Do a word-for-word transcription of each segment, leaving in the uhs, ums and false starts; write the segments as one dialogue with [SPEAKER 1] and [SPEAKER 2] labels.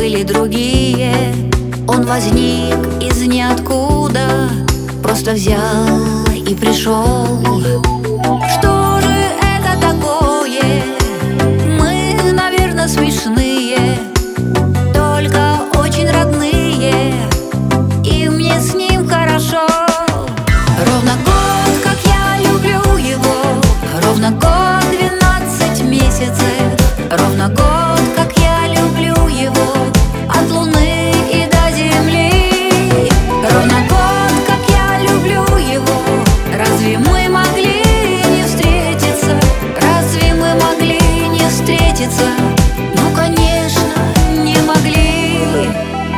[SPEAKER 1] были другие. Он возник из ниоткуда, просто взял и пришел. Что же это такое? Мы, наверное, смешные, только очень родные, и мне с ним хорошо. Ровно год, как я люблю его, ровно год, двенадцать месяцев. Ровно год, как я люблю его, от луны и до земли. Ровно год, как я люблю его. Разве мы могли не встретиться? Разве мы могли не встретиться? Ну, конечно, не могли.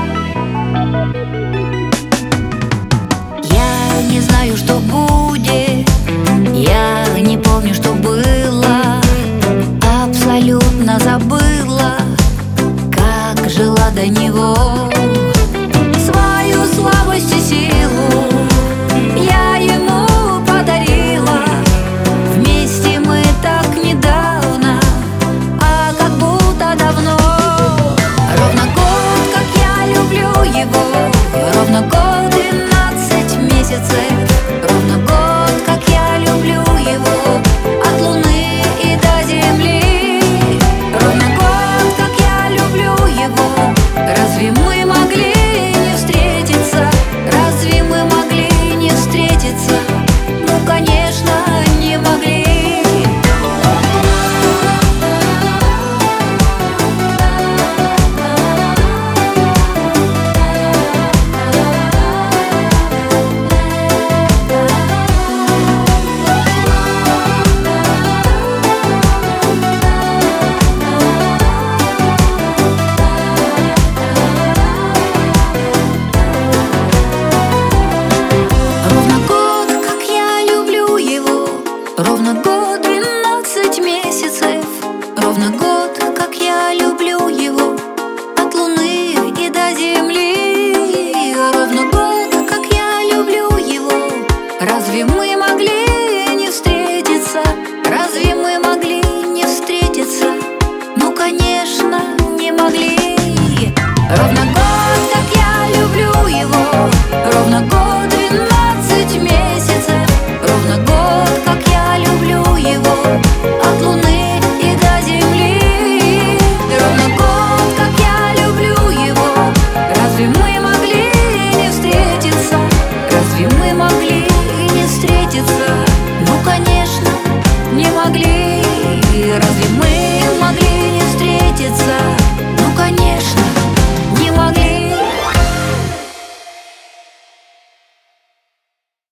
[SPEAKER 1] Я не знаю, что будет, я не помню, что было, абсолютно забыла, как жила до него. Свою слабость и силу я ему подарила. Вместе мы так недавно, а как будто давно. Ровно год, как я люблю его, ровно год, двенадцать месяцев. Ровно год, как я люблю его, от луны и до земли. Ровно год, как я люблю его. Разве мы могли не встретиться? Разве мы могли не встретиться? Ну, конечно, не могли. Ровно год, двенадцать месяцев. Ровно год, как я люблю его, от луны и до земли. Ровно год, как я люблю его. Разве мы могли не встретиться? Разве мы могли не встретиться? Ну, конечно, не могли. Ровно год, как я люблю его. Ровно год, двенадцать месяцев. Ровно год, как я люблю его, от луны и до земли. Ровно год, как я люблю его. Разве мы могли не встретиться? Разве мы могли не встретиться? Ну, конечно, не могли. Разве мы могли не встретиться?